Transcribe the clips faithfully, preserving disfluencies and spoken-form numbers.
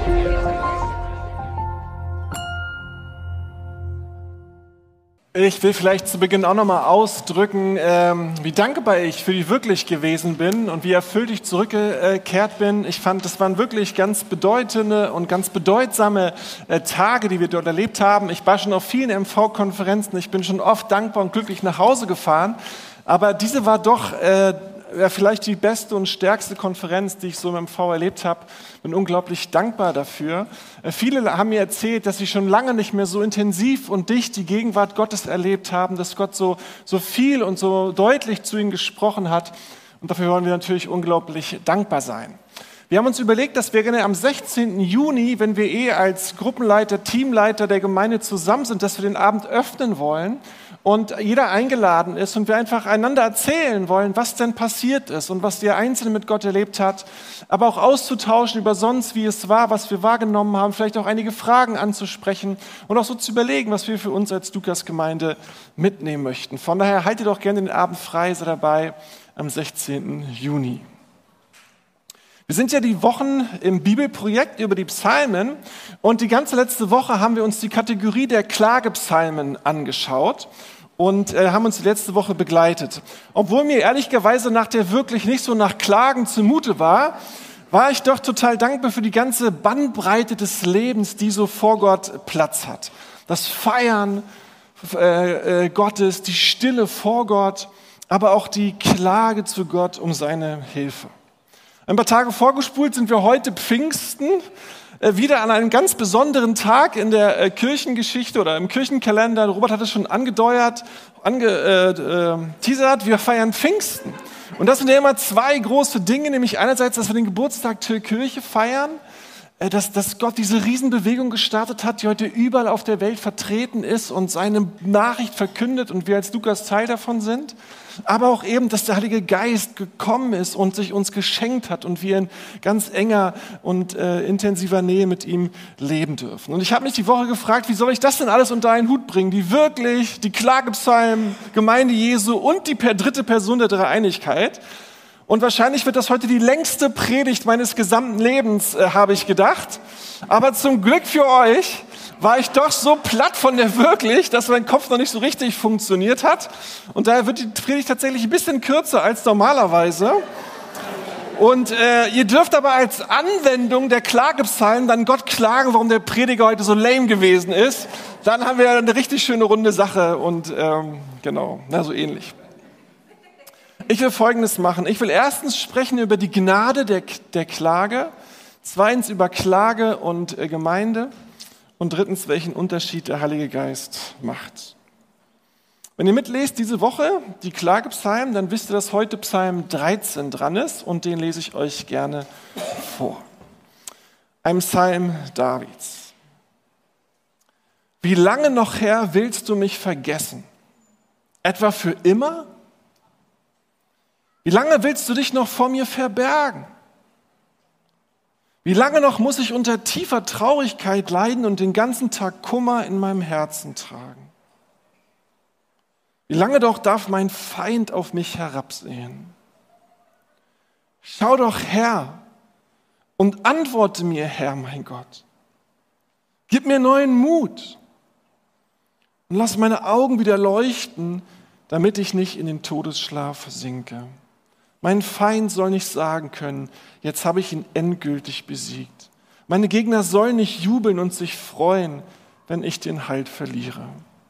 Ich will vielleicht zu Beginn auch nochmal ausdrücken, ähm, wie dankbar ich für die wirklich gewesen bin und wie erfüllt ich zurückgekehrt bin. Ich fand, das waren wirklich ganz bedeutende und ganz bedeutsame äh, Tage, die wir dort erlebt haben. Ich war schon auf vielen M V-Konferenzen, ich bin schon oft dankbar und glücklich nach Hause gefahren. Aber diese war doch äh, ja, vielleicht die beste und stärkste Konferenz, die ich so im M V erlebt habe. Bin unglaublich dankbar dafür. Äh, viele haben mir erzählt, dass sie schon lange nicht mehr so intensiv und dicht die Gegenwart Gottes erlebt haben, dass Gott so, so viel und so deutlich zu ihnen gesprochen hat. Und dafür wollen wir natürlich unglaublich dankbar sein. Wir haben uns überlegt, dass wir gerne am sechzehnten Juni, wenn wir eh als Gruppenleiter, Teamleiter der Gemeinde zusammen sind, dass wir den Abend öffnen wollen und jeder eingeladen ist und wir einfach einander erzählen wollen, was denn passiert ist und was der Einzelne mit Gott erlebt hat, aber auch auszutauschen über sonst, wie es war, was wir wahrgenommen haben, vielleicht auch einige Fragen anzusprechen und auch so zu überlegen, was wir für uns als Lukas-Gemeinde mitnehmen möchten. Von daher haltet doch gerne den Abend frei, seid dabei am sechzehnten Juni. Wir sind ja die Wochen im Bibelprojekt über die Psalmen und die ganze letzte Woche haben wir uns die Kategorie der Klagepsalmen angeschaut und äh, haben uns die letzte Woche begleitet. Obwohl mir ehrlicherweise nach der wirklich nicht so nach Klagen zumute war, war ich doch total dankbar für die ganze Bandbreite des Lebens, die so vor Gott Platz hat. Das Feiern äh, äh, Gottes, die Stille vor Gott, aber auch die Klage zu Gott um seine Hilfe. Ein paar Tage vorgespult sind wir heute Pfingsten, äh, wieder an einem ganz besonderen Tag in der äh, Kirchengeschichte oder im Kirchenkalender. Robert hat es schon angedeuert, angeteasert, äh, wir feiern Pfingsten. Und das sind ja immer zwei große Dinge, nämlich einerseits, dass wir den Geburtstag der Kirche feiern, äh, dass, dass Gott diese Riesenbewegung gestartet hat, die heute überall auf der Welt vertreten ist und seine Nachricht verkündet und wir als Lukas Teil davon sind. Aber auch eben, dass der Heilige Geist gekommen ist und sich uns geschenkt hat und wir in ganz enger und äh, intensiver Nähe mit ihm leben dürfen. Und ich habe mich die Woche gefragt, wie soll ich das denn alles unter einen Hut bringen? Die wirklich, die Klagepsalmen, Gemeinde Jesu und die per dritte Person der Dreieinigkeit. Und wahrscheinlich wird das heute die längste Predigt meines gesamten Lebens, äh, habe ich gedacht. Aber zum Glück für euch war ich doch so platt von der wirklich, dass mein Kopf noch nicht so richtig funktioniert hat. Und daher wird die Predigt tatsächlich ein bisschen kürzer als normalerweise. Und äh, ihr dürft aber als Anwendung der Klagepsalmen dann Gott klagen, warum der Prediger heute so lame gewesen ist. Dann haben wir eine richtig schöne runde Sache und ähm, genau, na so ähnlich. Ich will Folgendes machen. Ich will erstens sprechen über die Gnade der, der Klage, zweitens über Klage und äh, Gemeinde und drittens, welchen Unterschied der Heilige Geist macht. Wenn ihr mitlest diese Woche die Klagepsalmen, dann wisst ihr, dass heute Psalm dreizehn dran ist und den lese ich euch gerne vor. Ein Psalm Davids. Wie lange noch, Herr, willst du mich vergessen? Etwa für immer? Wie lange willst du dich noch vor mir verbergen? Wie lange noch muss ich unter tiefer Traurigkeit leiden und den ganzen Tag Kummer in meinem Herzen tragen? Wie lange doch darf mein Feind auf mich herabsehen? Schau doch, Herr, und antworte mir, Herr, mein Gott. Gib mir neuen Mut und lass meine Augen wieder leuchten, damit ich nicht in den Todesschlaf sinke. Mein Feind soll nicht sagen können, jetzt habe ich ihn endgültig besiegt. Meine Gegner sollen nicht jubeln und sich freuen, wenn ich den Halt verliere.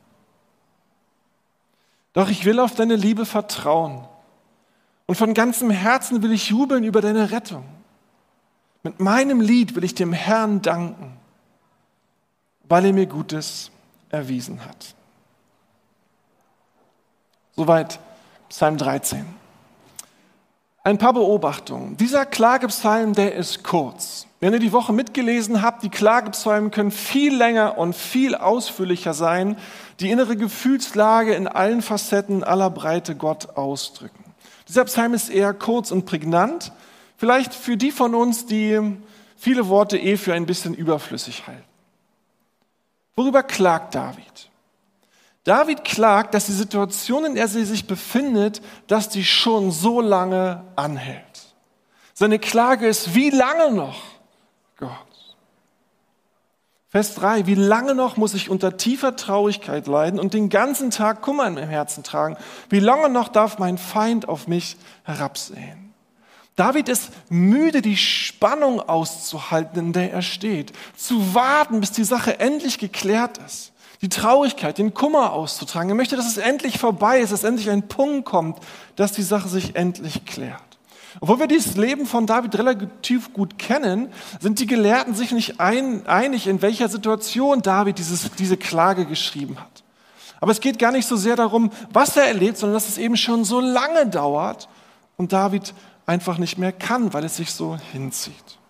Doch ich will auf deine Liebe vertrauen und von ganzem Herzen will ich jubeln über deine Rettung. Mit meinem Lied will ich dem Herrn danken, weil er mir Gutes erwiesen hat. Soweit Psalm dreizehn. Ein paar Beobachtungen. Dieser Klagepsalm, der ist kurz. Wenn ihr die Woche mitgelesen habt, die Klagepsalmen können viel länger und viel ausführlicher sein, die innere Gefühlslage in allen Facetten aller Breite Gott ausdrücken. Dieser Psalm ist eher kurz und prägnant, vielleicht für die von uns, die viele Worte eh für ein bisschen überflüssig halten. Worüber klagt David? David klagt, dass die Situation, in der sie sich befindet, dass die schon so lange anhält. Seine Klage ist, wie lange noch, Gott? Vers drei, wie lange noch muss ich unter tiefer Traurigkeit leiden und den ganzen Tag Kummer in meinem Herzen tragen? Wie lange noch darf mein Feind auf mich herabsehen? David ist müde, die Spannung auszuhalten, in der er steht, zu warten, bis die Sache endlich geklärt ist, die Traurigkeit, den Kummer auszutragen. Er möchte, dass es endlich vorbei ist, dass endlich ein Punkt kommt, dass die Sache sich endlich klärt. Obwohl wir dieses Leben von David relativ gut kennen, sind die Gelehrten sich nicht ein, einig, in welcher Situation David dieses, diese Klage geschrieben hat. Aber es geht gar nicht so sehr darum, was er erlebt, sondern dass es eben schon so lange dauert und David einfach nicht mehr kann, weil es sich so hinzieht.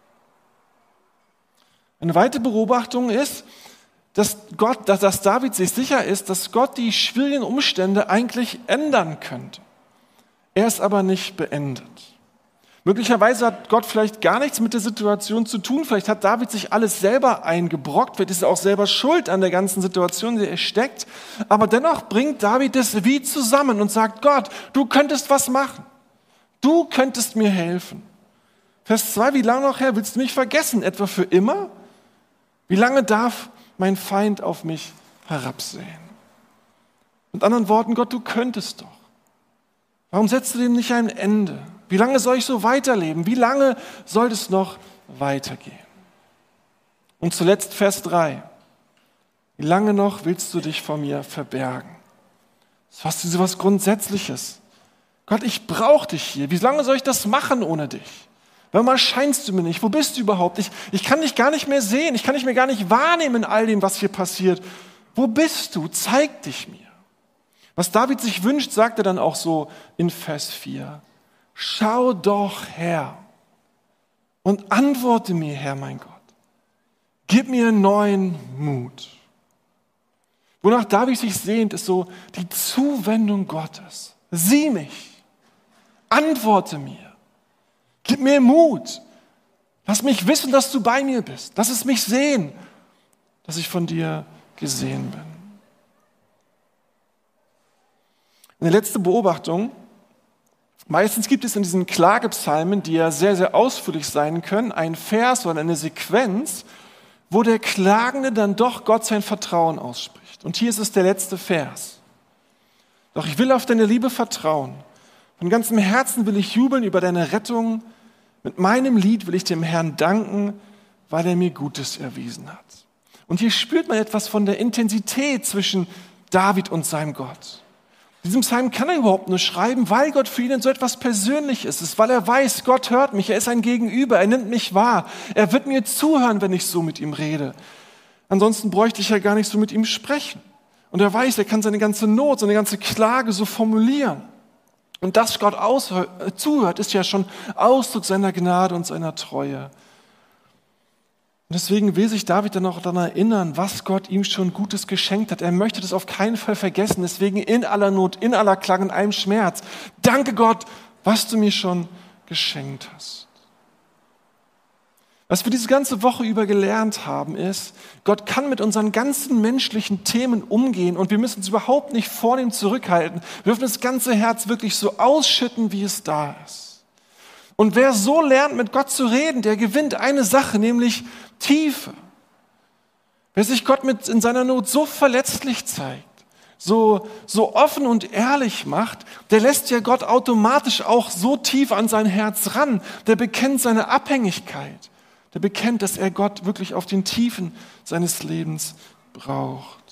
Eine weitere Beobachtung ist, dass, Gott, dass, dass David sich sicher ist, dass Gott die schwierigen Umstände eigentlich ändern könnte. Er ist aber nicht beendet. Möglicherweise hat Gott vielleicht gar nichts mit der Situation zu tun. Vielleicht hat David sich alles selber eingebrockt. Vielleicht ist er auch selber schuld an der ganzen Situation, in der er steckt. Aber dennoch bringt David das wie zusammen und sagt, Gott, du könntest was machen. Du könntest mir helfen. Vers zwei, wie lange noch, Herr, willst du mich vergessen? Etwa für immer? Wie lange darf mein Feind auf mich herabsehen? Mit anderen Worten, Gott, du könntest doch. Warum setzt du dem nicht ein Ende? Wie lange soll ich so weiterleben? Wie lange soll es noch weitergehen? Und zuletzt Vers drei. Wie lange noch willst du dich vor mir verbergen? Das ist fast so was Grundsätzliches. Gott, ich brauche dich hier. Wie lange soll ich das machen ohne dich? Warum erscheinst du mir nicht? Wo bist du überhaupt? Ich, ich kann dich gar nicht mehr sehen. Ich kann dich mehr gar nicht wahrnehmen in all dem, was hier passiert. Wo bist du? Zeig dich mir. Was David sich wünscht, sagt er dann auch so in Vers vier. Schau doch her und antworte mir, Herr mein Gott. Gib mir neuen Mut. Wonach David sich sehnt, ist so die Zuwendung Gottes. Sieh mich, antworte mir, gib mir Mut. Lass mich wissen, dass du bei mir bist. Lass es mich sehen, dass ich von dir gesehen bin. Eine letzte Beobachtung. Meistens gibt es in diesen Klagepsalmen, die ja sehr, sehr ausführlich sein können, einen Vers oder eine Sequenz, wo der Klagende dann doch Gott sein Vertrauen ausspricht. Und hier ist es der letzte Vers. Doch ich will auf deine Liebe vertrauen. Von ganzem Herzen will ich jubeln über deine Rettung. Mit meinem Lied will ich dem Herrn danken, weil er mir Gutes erwiesen hat. Und hier spürt man etwas von der Intensität zwischen David und seinem Gott. Diesen Psalm kann er überhaupt nur schreiben, weil Gott für ihn so etwas Persönliches ist, weil er weiß, Gott hört mich, er ist ein Gegenüber, er nimmt mich wahr, er wird mir zuhören, wenn ich so mit ihm rede. Ansonsten bräuchte ich ja gar nicht so mit ihm sprechen. Und er weiß, er kann seine ganze Not, seine ganze Klage so formulieren. Und dass Gott aushör- zuhört, ist ja schon Ausdruck seiner Gnade und seiner Treue. Und deswegen will sich David dann auch daran erinnern, was Gott ihm schon Gutes geschenkt hat. Er möchte das auf keinen Fall vergessen. Deswegen in aller Not, in aller Klage, in allem Schmerz. Danke Gott, was du mir schon geschenkt hast. Was wir diese ganze Woche über gelernt haben, ist, Gott kann mit unseren ganzen menschlichen Themen umgehen und wir müssen uns überhaupt nicht vor ihm zurückhalten. Wir dürfen das ganze Herz wirklich so ausschütten, wie es da ist. Und wer so lernt, mit Gott zu reden, der gewinnt eine Sache, nämlich Tiefe. Wer sich Gott mit in seiner Not so verletzlich zeigt, so, so offen und ehrlich macht, der lässt ja Gott automatisch auch so tief an sein Herz ran. Der bekennt seine Abhängigkeit. Der bekennt, dass er Gott wirklich auf den Tiefen seines Lebens braucht.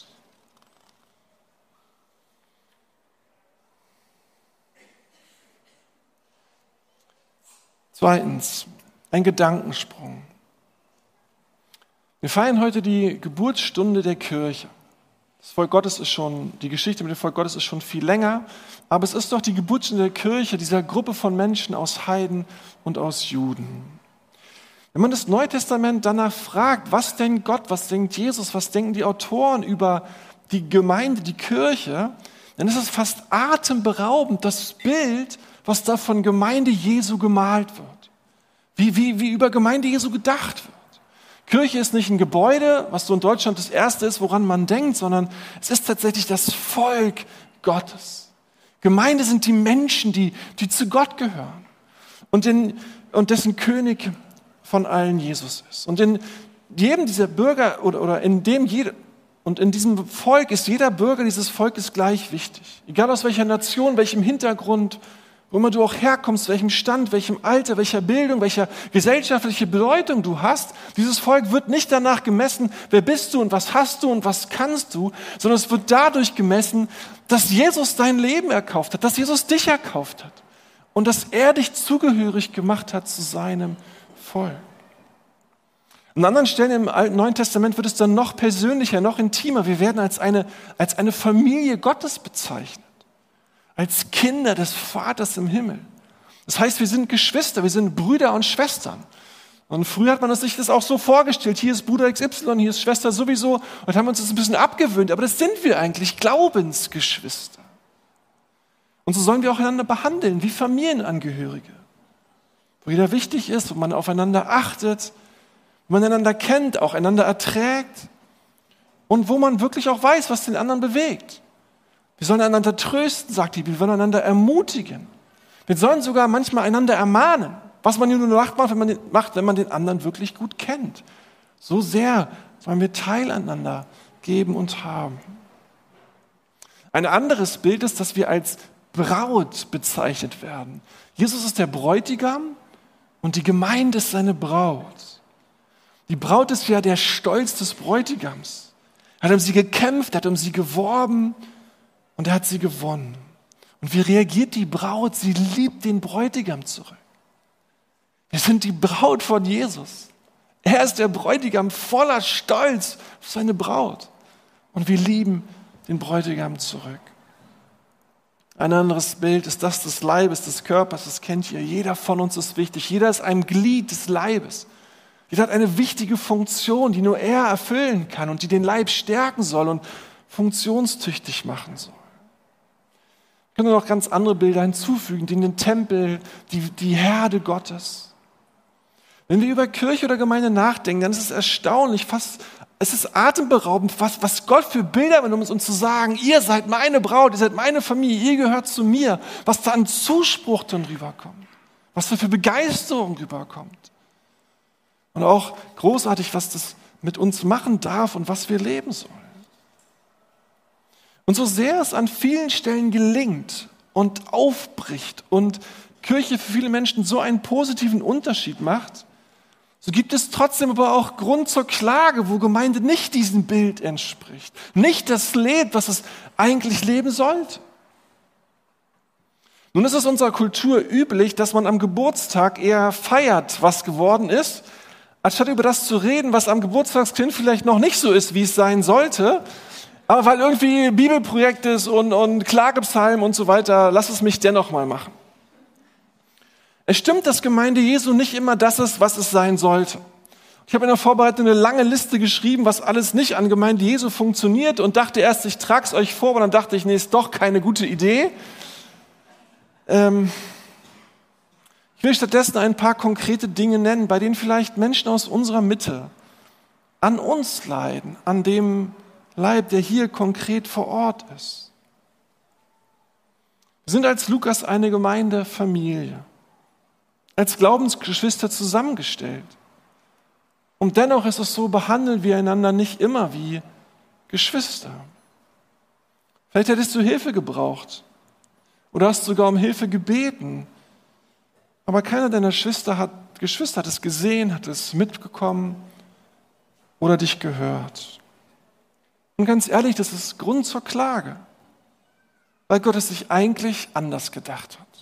Zweitens, ein Gedankensprung. Wir feiern heute die Geburtsstunde der Kirche. Das Volk Gottes ist schon, die Geschichte mit dem Volk Gottes ist schon viel länger, aber es ist doch die Geburtsstunde der Kirche, dieser Gruppe von Menschen aus Heiden und aus Juden. Wenn man das Neue Testament danach fragt, was denkt Gott, was denkt Jesus, was denken die Autoren über die Gemeinde, die Kirche, dann ist es fast atemberaubend, das Bild, was da von Gemeinde Jesu gemalt wird. Wie, wie, wie über Gemeinde Jesu gedacht wird. Kirche ist nicht ein Gebäude, was so in Deutschland das Erste ist, woran man denkt, sondern es ist tatsächlich das Volk Gottes. Gemeinde sind die Menschen, die, die zu Gott gehören und, den, und dessen König von allen Jesus ist. Und in jedem dieser Bürger oder, oder in dem jeder, und in diesem Volk ist jeder Bürger dieses Volkes gleich wichtig. Egal aus welcher Nation, welchem Hintergrund, wo immer du auch herkommst, welchem Stand, welchem Alter, welcher Bildung, welcher gesellschaftliche Bedeutung du hast. Dieses Volk wird nicht danach gemessen, wer bist du und was hast du und was kannst du, sondern es wird dadurch gemessen, dass Jesus dein Leben erkauft hat, dass Jesus dich erkauft hat und dass er dich zugehörig gemacht hat zu seinem Volk. An anderen Stellen im Alten Neuen Testament wird es dann noch persönlicher, noch intimer. Wir werden als eine, als eine Familie Gottes bezeichnet. Als Kinder des Vaters im Himmel. Das heißt, wir sind Geschwister, wir sind Brüder und Schwestern. Und früher hat man sich das auch so vorgestellt, hier ist Bruder X Y, hier ist Schwester sowieso, und haben uns das ein bisschen abgewöhnt. Aber das sind wir eigentlich, Glaubensgeschwister. Und so sollen wir auch einander behandeln, wie Familienangehörige. Wo jeder wichtig ist, wo man aufeinander achtet, wo man einander kennt, auch einander erträgt und wo man wirklich auch weiß, was den anderen bewegt. Wir sollen einander trösten, sagt die Bibel, wir wollen einander ermutigen. Wir sollen sogar manchmal einander ermahnen, was man nur macht, wenn man den, macht, wenn man den anderen wirklich gut kennt. So sehr sollen wir Teil aneinander geben und haben. Ein anderes Bild ist, dass wir als Braut bezeichnet werden. Jesus ist der Bräutigam und die Gemeinde ist seine Braut. Die Braut ist ja der Stolz des Bräutigams. Er hat um sie gekämpft, er hat um sie geworben und er hat sie gewonnen. Und wie reagiert die Braut? Sie liebt den Bräutigam zurück. Wir sind die Braut von Jesus. Er ist der Bräutigam voller Stolz auf seine Braut. Und wir lieben den Bräutigam zurück. Ein anderes Bild ist das des Leibes, des Körpers, das kennt ihr. Jeder von uns ist wichtig. Jeder ist ein Glied des Leibes. Jeder hat eine wichtige Funktion, die nur er erfüllen kann und die den Leib stärken soll und funktionstüchtig machen soll. Wir können noch ganz andere Bilder hinzufügen, die in den Tempel, die, die Herde Gottes. Wenn wir über Kirche oder Gemeinde nachdenken, dann ist es erstaunlich, fast, es ist atemberaubend, was, was Gott für Bilder benutzt, um uns zu sagen, ihr seid meine Braut, ihr seid meine Familie, ihr gehört zu mir, was da an Zuspruch dann rüberkommt, was da für Begeisterung rüberkommt. Und auch großartig, was das mit uns machen darf und was wir leben sollen. Und so sehr es an vielen Stellen gelingt und aufbricht und Kirche für viele Menschen so einen positiven Unterschied macht, so gibt es trotzdem aber auch Grund zur Klage, wo Gemeinde nicht diesem Bild entspricht, nicht das lebt, was es eigentlich leben sollte. Nun ist es unserer Kultur üblich, dass man am Geburtstag eher feiert, was geworden ist, anstatt über das zu reden, was am Geburtstagskind vielleicht noch nicht so ist, wie es sein sollte, aber weil irgendwie Bibelprojekt ist und, und Klagepsalm und so weiter, lass es mich dennoch mal machen. Es stimmt, dass Gemeinde Jesu nicht immer das ist, was es sein sollte. Ich habe in der Vorbereitung eine lange Liste geschrieben, was alles nicht an Gemeinde Jesu funktioniert und dachte erst, ich trage es euch vor, aber dann dachte ich, nee, ist doch keine gute Idee. Ähm Ich will stattdessen ein paar konkrete Dinge nennen, bei denen vielleicht Menschen aus unserer Mitte an uns leiden, an dem Leib, der hier konkret vor Ort ist. Wir sind als Lukas eine Gemeindefamilie, als Glaubensgeschwister zusammengestellt. Und dennoch ist es so, behandeln wir einander nicht immer wie Geschwister. Vielleicht hättest du Hilfe gebraucht oder hast sogar um Hilfe gebeten. Aber keiner deiner Geschwister hat, Geschwister hat es gesehen, hat es mitbekommen oder dich gehört. Und ganz ehrlich, das ist Grund zur Klage, weil Gott es sich eigentlich anders gedacht hat.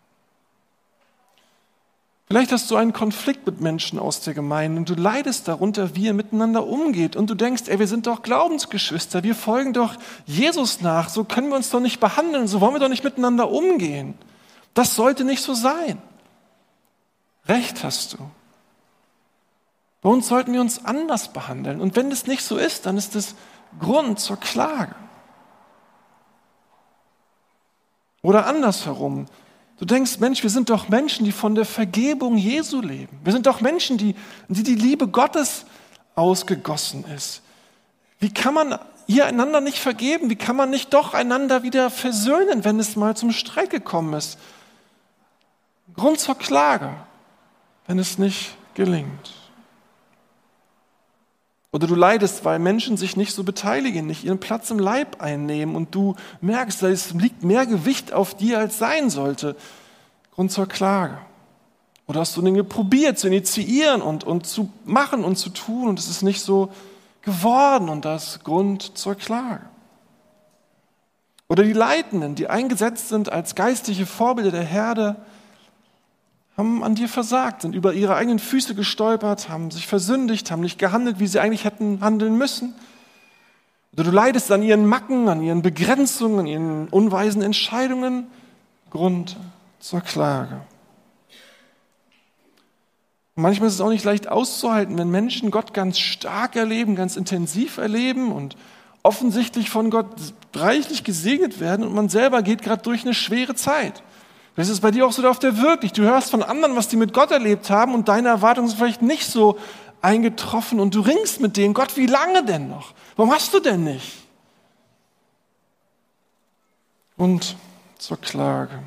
Vielleicht hast du einen Konflikt mit Menschen aus der Gemeinde und du leidest darunter, wie ihr miteinander umgeht. Und du denkst, ey, wir sind doch Glaubensgeschwister, wir folgen doch Jesus nach, so können wir uns doch nicht behandeln, so wollen wir doch nicht miteinander umgehen. Das sollte nicht so sein. Recht hast du. Bei uns sollten wir uns anders behandeln. Und wenn das nicht so ist, dann ist das Grund zur Klage. Oder andersherum. Du denkst, Mensch, wir sind doch Menschen, die von der Vergebung Jesu leben. Wir sind doch Menschen, die, die die Liebe Gottes ausgegossen ist. Wie kann man ihr einander nicht vergeben? Wie kann man nicht doch einander wieder versöhnen, wenn es mal zum Streit gekommen ist? Grund zur Klage, wenn es nicht gelingt. Oder du leidest, weil Menschen sich nicht so beteiligen, nicht ihren Platz im Leib einnehmen und du merkst, es liegt mehr Gewicht auf dir, als sein sollte. Grund zur Klage. Oder hast du Dinge probiert zu initiieren und, und zu machen und zu tun und es ist nicht so geworden und das ist Grund zur Klage. Oder die Leitenden, die eingesetzt sind als geistliche Vorbilder der Herde, haben an dir versagt, sind über ihre eigenen Füße gestolpert, haben sich versündigt, haben nicht gehandelt, wie sie eigentlich hätten handeln müssen. Oder du leidest an ihren Macken, an ihren Begrenzungen, an ihren unweisen Entscheidungen. Grund zur Klage. Und manchmal ist es auch nicht leicht auszuhalten, wenn Menschen Gott ganz stark erleben, ganz intensiv erleben und offensichtlich von Gott reichlich gesegnet werden und man selber geht gerade durch eine schwere Zeit. Das ist bei dir auch so auf der wirklich. Du hörst von anderen, was die mit Gott erlebt haben und deine Erwartungen sind vielleicht nicht so eingetroffen und du ringst mit denen. Gott, wie lange denn noch? Warum hast du denn nicht? Und zur Klage.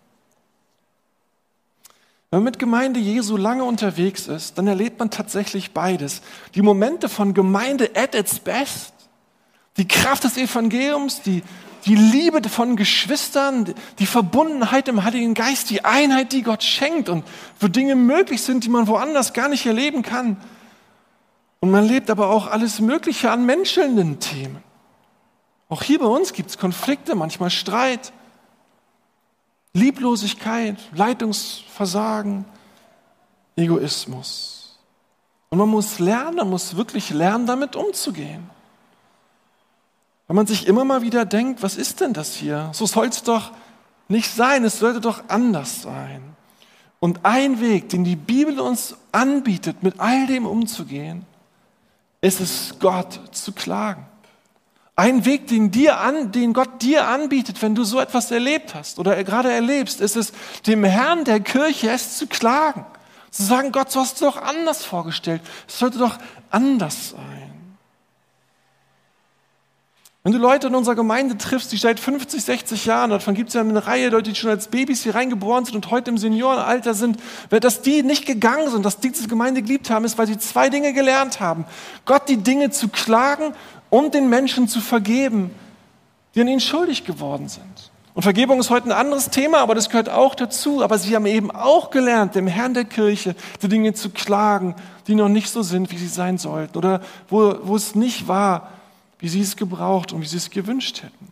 Wenn man mit Gemeinde Jesu lange unterwegs ist, dann erlebt man tatsächlich beides. Die Momente von Gemeinde at its best, die Kraft des Evangeliums, die, die Liebe von Geschwistern, die Verbundenheit im Heiligen Geist, die Einheit, die Gott schenkt und wo Dinge möglich sind, die man woanders gar nicht erleben kann. Und man lebt aber auch alles Mögliche an menschelnden Themen. Auch hier bei uns gibt es Konflikte, manchmal Streit, Lieblosigkeit, Leitungsversagen, Egoismus. Und man muss lernen, man muss wirklich lernen, damit umzugehen. Wenn man sich immer mal wieder denkt, was ist denn das hier? So soll es doch nicht sein, es sollte doch anders sein. Und ein Weg, den die Bibel uns anbietet, mit all dem umzugehen, ist es, Gott zu klagen. Ein Weg, den, dir an, den Gott dir anbietet, wenn du so etwas erlebt hast oder gerade erlebst, ist es, dem Herrn der Kirche es zu klagen. Zu sagen, Gott, so hast du doch anders vorgestellt. Es sollte doch anders sein. Wenn du Leute in unserer Gemeinde triffst, die seit fünfzig, sechzig Jahren, davon gibt es ja eine Reihe Leute, die schon als Babys hier reingeboren sind und heute im Seniorenalter sind, dass die nicht gegangen sind, dass die diese Gemeinde geliebt haben, ist, weil sie zwei Dinge gelernt haben. Gott die Dinge zu klagen und den Menschen zu vergeben, die an ihnen schuldig geworden sind. Und Vergebung ist heute ein anderes Thema, aber das gehört auch dazu. Aber sie haben eben auch gelernt, dem Herrn der Kirche die Dinge zu klagen, die noch nicht so sind, wie sie sein sollten oder wo, wo es nicht war, wie sie es gebraucht und wie sie es gewünscht hätten.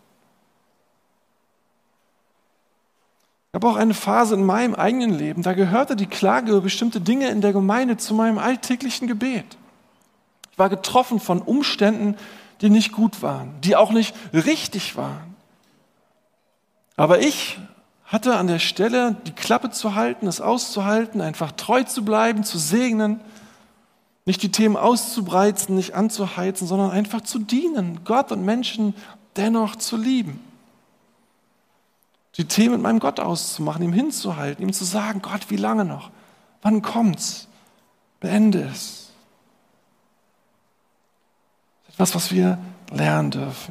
Ich habe auch eine Phase in meinem eigenen Leben, da gehörte die Klage über bestimmte Dinge in der Gemeinde zu meinem alltäglichen Gebet. Ich war getroffen von Umständen, die nicht gut waren, die auch nicht richtig waren. Aber ich hatte an der Stelle die Klappe zu halten, es auszuhalten, einfach treu zu bleiben, zu segnen, nicht die Themen auszubreizen, nicht anzuheizen, sondern einfach zu dienen, Gott und Menschen dennoch zu lieben. Die Themen mit meinem Gott auszumachen, ihm hinzuhalten, ihm zu sagen, Gott, wie lange noch? Wann kommt's? Beende es. Das ist etwas, was wir lernen dürfen.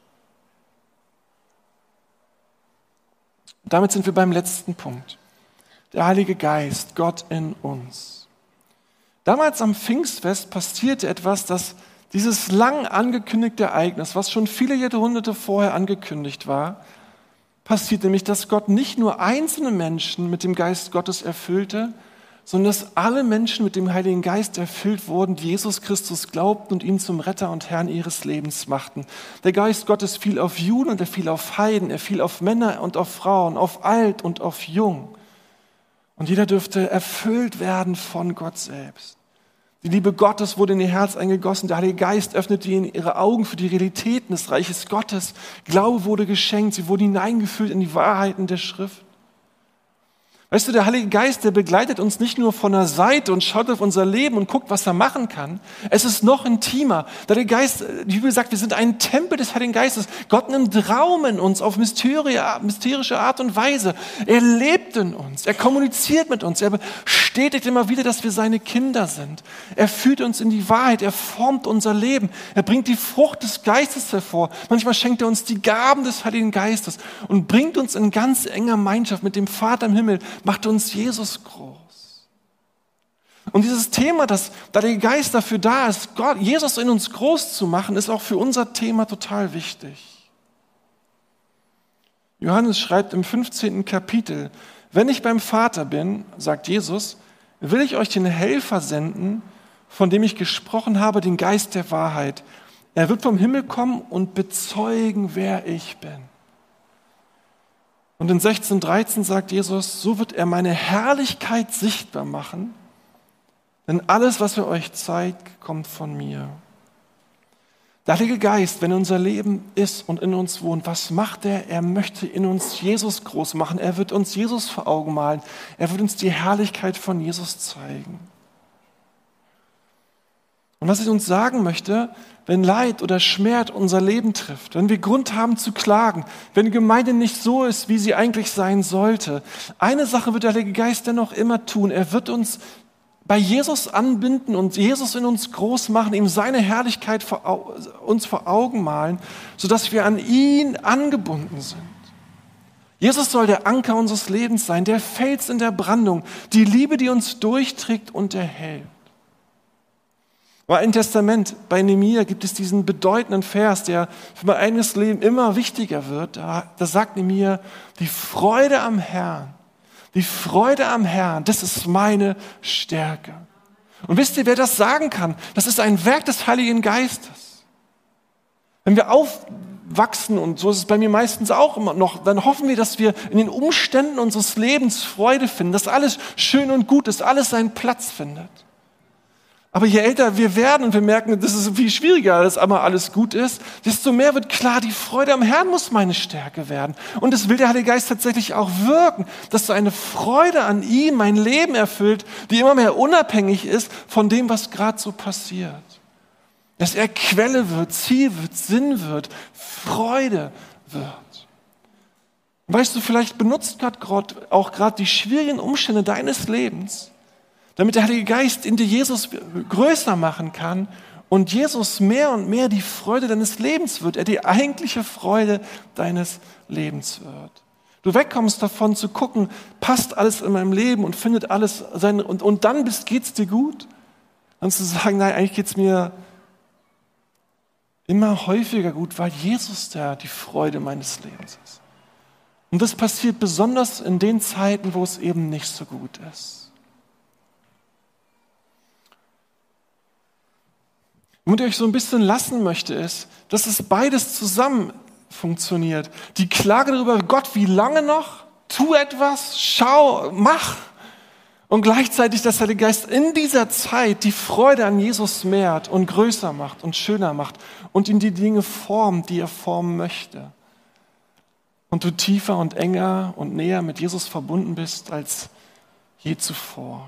Und damit sind wir beim letzten Punkt. Der Heilige Geist, Gott in uns. Damals am Pfingstfest passierte etwas, dass dieses lang angekündigte Ereignis, was schon viele Jahrhunderte vorher angekündigt war, passiert nämlich, dass Gott nicht nur einzelne Menschen mit dem Geist Gottes erfüllte, sondern dass alle Menschen mit dem Heiligen Geist erfüllt wurden, die Jesus Christus glaubten und ihn zum Retter und Herrn ihres Lebens machten. Der Geist Gottes fiel auf Juden und er fiel auf Heiden, er fiel auf Männer und auf Frauen, auf alt und auf jung. Und jeder dürfte erfüllt werden von Gott selbst. Die Liebe Gottes wurde in ihr Herz eingegossen. Der Heilige Geist öffnete ihnen ihre Augen für die Realitäten des Reiches Gottes. Glaube wurde geschenkt. Sie wurden hineingeführt in die Wahrheiten der Schrift. Weißt du, der Heilige Geist, der begleitet uns nicht nur von der Seite und schaut auf unser Leben und guckt, was er machen kann. Es ist noch intimer. Der Heilige Geist, die Bibel sagt, wir sind ein Tempel des Heiligen Geistes. Gott nimmt Raum in uns auf mysterische Art und Weise. Er lebt in uns. Er kommuniziert mit uns. Er bestätigt immer wieder, dass wir seine Kinder sind. Er führt uns in die Wahrheit. Er formt unser Leben. Er bringt die Frucht des Geistes hervor. Manchmal schenkt er uns die Gaben des Heiligen Geistes und bringt uns in ganz enger Gemeinschaft mit dem Vater im Himmel. Macht uns Jesus groß. Und dieses Thema, dass der Heilige Geist dafür da ist, Gott, Jesus in uns groß zu machen, ist auch für unser Thema total wichtig. Johannes schreibt im fünfzehnten Kapitel, wenn ich beim Vater bin, sagt Jesus, will ich euch den Helfer senden, von dem ich gesprochen habe, den Geist der Wahrheit. Er wird vom Himmel kommen und bezeugen, wer ich bin. Und in sechzehn dreizehn sagt Jesus, so wird er meine Herrlichkeit sichtbar machen, denn alles, was er euch zeigt, kommt von mir. Der Heilige Geist, wenn unser Leben ist und in uns wohnt, was macht er? Er möchte in uns Jesus groß machen. Er wird uns Jesus vor Augen malen. Er wird uns die Herrlichkeit von Jesus zeigen. Und was ich uns sagen möchte, wenn Leid oder Schmerz unser Leben trifft, wenn wir Grund haben zu klagen, wenn die Gemeinde nicht so ist, wie sie eigentlich sein sollte, eine Sache wird der Heilige Geist dennoch immer tun. Er wird uns bei Jesus anbinden und Jesus in uns groß machen, ihm seine Herrlichkeit vor, uns vor Augen malen, sodass wir an ihn angebunden sind. Jesus soll der Anker unseres Lebens sein, der Fels in der Brandung, die Liebe, die uns durchträgt und erhält. Im Alten Testament, bei Nehemia, gibt es diesen bedeutenden Vers, der für mein eigenes Leben immer wichtiger wird. Da, da sagt Nehemia, die Freude am Herrn, die Freude am Herrn, das ist meine Stärke. Und wisst ihr, wer das sagen kann? Das ist ein Werk des Heiligen Geistes. Wenn wir aufwachsen, und so ist es bei mir meistens auch immer noch, dann hoffen wir, dass wir in den Umständen unseres Lebens Freude finden, dass alles schön und gut ist, alles seinen Platz findet. Aber je älter wir werden und wir merken, dass es viel schwieriger ist, aber alles gut ist, desto mehr wird klar, die Freude am Herrn muss meine Stärke werden. Und es will der Heilige Geist tatsächlich auch wirken, dass so eine Freude an ihm mein Leben erfüllt, die immer mehr unabhängig ist von dem, was gerade so passiert. Dass er Quelle wird, Ziel wird, Sinn wird, Freude wird. Und weißt du, vielleicht benutzt Gott auch gerade die schwierigen Umstände deines Lebens, damit der Heilige Geist in dir Jesus größer machen kann und Jesus mehr und mehr die Freude deines Lebens wird, er die eigentliche Freude deines Lebens wird. Du wegkommst davon zu gucken, passt alles in meinem Leben und findet alles sein und, und dann bist, geht's dir gut? Dann zu sagen, nein, eigentlich geht's mir immer häufiger gut, weil Jesus da die Freude meines Lebens ist. Und das passiert besonders in den Zeiten, wo es eben nicht so gut ist. Womit ich euch so ein bisschen lassen möchte, ist, dass es beides zusammen funktioniert. Die Klage darüber, Gott, wie lange noch? Tu etwas, schau, mach. Und gleichzeitig, dass der Heilige Geist in dieser Zeit die Freude an Jesus mehrt und größer macht und schöner macht und in die Dinge formt, die er formen möchte. Und du tiefer und enger und näher mit Jesus verbunden bist als je zuvor.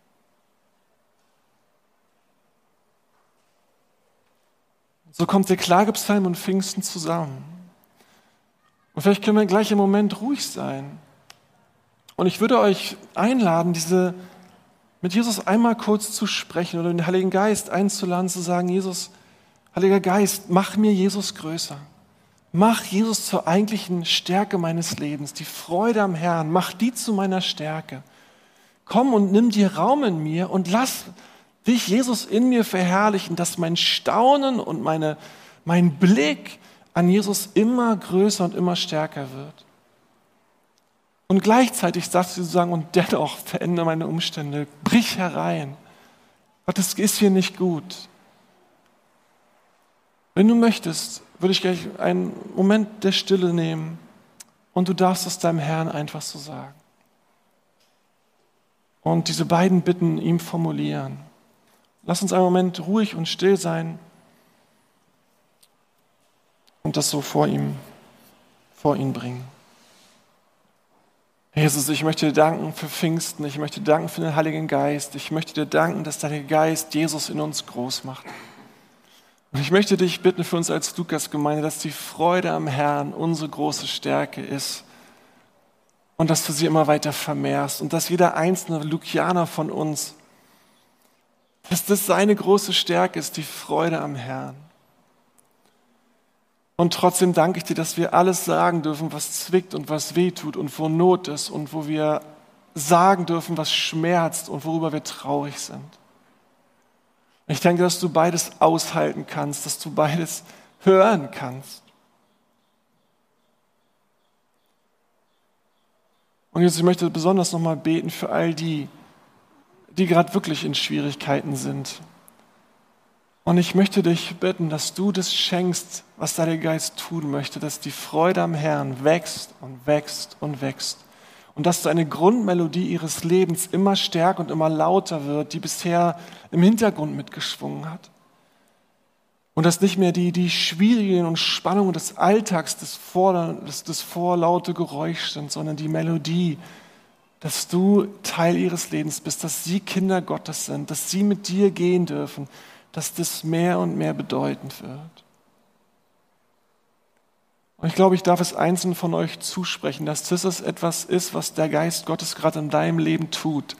So kommt der Klagepsalm und Pfingsten zusammen. Und vielleicht können wir gleich im Moment ruhig sein. Und ich würde euch einladen, diese mit Jesus einmal kurz zu sprechen oder den Heiligen Geist einzuladen, zu sagen, Jesus, Heiliger Geist, mach mir Jesus größer. Mach Jesus zur eigentlichen Stärke meines Lebens, die Freude am Herrn, mach die zu meiner Stärke. Komm und nimm dir Raum in mir und lass dich, Jesus, in mir verherrlichen, dass mein Staunen und meine, mein Blick an Jesus immer größer und immer stärker wird. Und gleichzeitig darfst du sagen, und dennoch verändere meine Umstände, brich herein. Gott, es ist hier nicht gut. Wenn du möchtest, würde ich gleich einen Moment der Stille nehmen und du darfst es deinem Herrn einfach so sagen. Und diese beiden Bitten ihm formulieren. Lass uns einen Moment ruhig und still sein und das so vor ihm, vor ihn bringen. Jesus, ich möchte dir danken für Pfingsten, ich möchte dir danken für den Heiligen Geist, ich möchte dir danken, dass der Heilige Geist Jesus in uns groß macht. Und ich möchte dich bitten für uns als Lukas-Gemeinde, dass die Freude am Herrn unsere große Stärke ist und dass du sie immer weiter vermehrst und dass jeder einzelne Lukianer von uns, dass das seine große Stärke ist, die Freude am Herrn. Und trotzdem danke ich dir, dass wir alles sagen dürfen, was zwickt und was weh tut und wo Not ist und wo wir sagen dürfen, was schmerzt und worüber wir traurig sind. Ich danke, dass du beides aushalten kannst, dass du beides hören kannst. Und jetzt, ich möchte besonders nochmal beten für all die, die gerade wirklich in Schwierigkeiten sind. Und ich möchte dich bitten, dass du das schenkst, was da der Geist tun möchte, dass die Freude am Herrn wächst und wächst und wächst. Und dass eine Grundmelodie ihres Lebens immer stärker und immer lauter wird, die bisher im Hintergrund mitgeschwungen hat. Und dass nicht mehr die, die schwierigen und Spannungen des Alltags, das, Vor, das, das vorlaute Geräusch sind, sondern die Melodie, dass du Teil ihres Lebens bist, dass sie Kinder Gottes sind, dass sie mit dir gehen dürfen, dass das mehr und mehr bedeutend wird. Und ich glaube, ich darf es einzelnen von euch zusprechen, dass das etwas ist, was der Geist Gottes gerade in deinem Leben tut.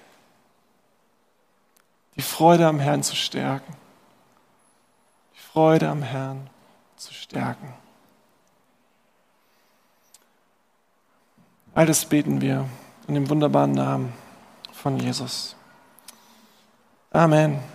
Die Freude am Herrn zu stärken. Die Freude am Herrn zu stärken. All das beten wir in dem wunderbaren Namen von Jesus. Amen.